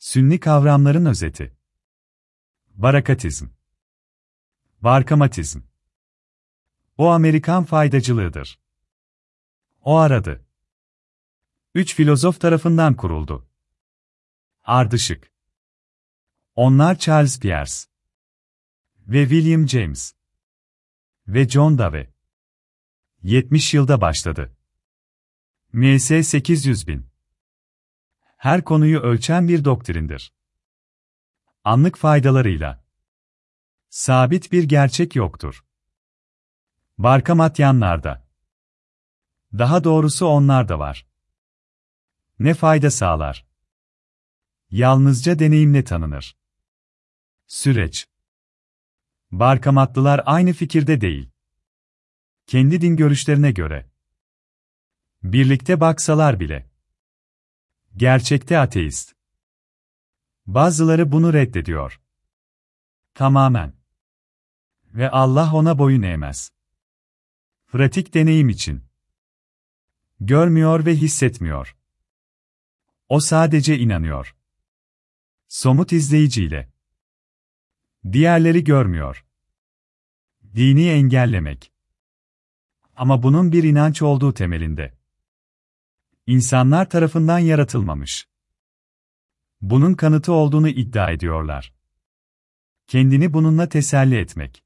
Sünni kavramların özeti. Barakatizm. Barkamatizm. O Amerikan faydacılığıdır. O aradı. 3 filozof tarafından kuruldu. Ardışık. Onlar Charles Peirce ve William James ve John Dewey. 70 yılda başladı. MS 800.000. Her konuyu ölçen bir doktrindir. Anlık faydalarıyla. Sabit bir gerçek yoktur. Barkamatyanlarda. Daha doğrusu onlarda var. Ne fayda sağlar? Yalnızca deneyimle tanınır. Süreç. Barkamatlılar aynı fikirde değil. Kendi din görüşlerine göre. Birlikte baksalar bile. Gerçekte ateist. Bazıları bunu reddediyor. Tamamen. Ve Allah ona boyun eğmez. Pratik deneyim için. Görmüyor ve hissetmiyor. O sadece inanıyor. Somut izleyiciyle. Diğerleri görmüyor. Dini engellemek. Ama bunun bir inanç olduğu temelinde. İnsanlar tarafından yaratılmamış. Bunun kanıtı olduğunu iddia ediyorlar. Kendini bununla teselli etmek.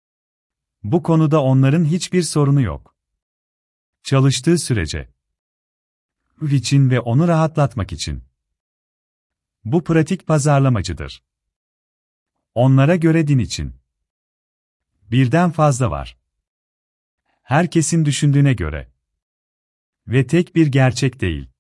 Bu konuda onların hiçbir sorunu yok. Çalıştığı sürece. Ruh için ve onu rahatlatmak için. Bu pratik pazarlamacıdır. Onlara göre din için. Birden fazla var. Herkesin düşündüğüne göre. Ve tek bir gerçek değil.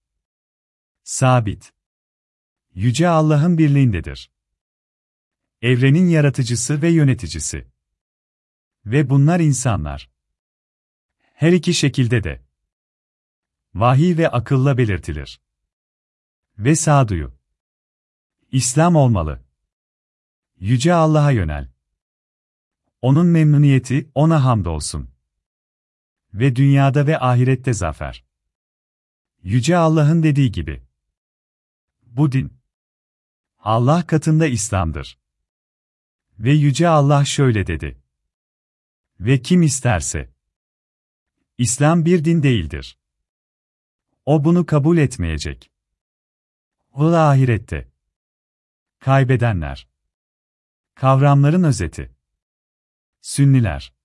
Sabit. Yüce Allah'ın birliğindedir. Evrenin yaratıcısı ve yöneticisi. Ve bunlar insanlar. Her iki şekilde de. Vahiy ve akılla belirtilir. Ve sağduyu. İslam olmalı. Yüce Allah'a yönel. Onun memnuniyeti, ona hamdolsun. Ve dünyada ve ahirette zafer. Yüce Allah'ın dediği gibi. Bu din. Allah katında İslam'dır. Ve Yüce Allah şöyle dedi. Ve kim isterse. İslam bir din değildir. O bunu kabul etmeyecek. O da ahirette. Kaybedenler. Kavramların özeti. Sünniler.